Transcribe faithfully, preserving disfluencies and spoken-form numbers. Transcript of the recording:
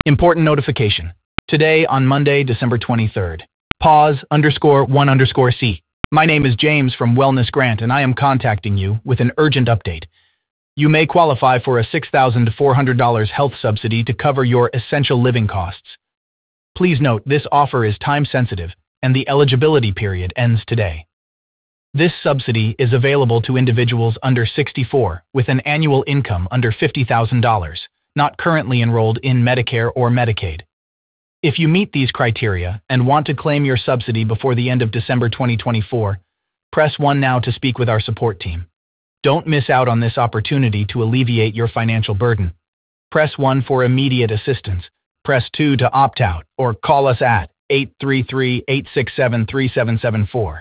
Important notification. Today, on Monday, December twenty-third. Pause underscore one underscore C. My name is James from Wellness Grant, and I am contacting you with an urgent update. You may qualify for a six thousand four hundred dollars health subsidy to cover your essential living costs. Please note, this offer is time-sensitive, and the eligibility period ends today. This subsidy is available to individuals under sixty-four with an annual income under fifty thousand dollars, not currently enrolled in Medicare or Medicaid. If you meet these criteria and want to claim your subsidy before the end of December twenty twenty-four, press one now to speak with our support team. Don't miss out on this opportunity to alleviate your financial burden. Press one for immediate assistance, press two to opt out, or call us at eight three three, eight six seven, three seven seven four.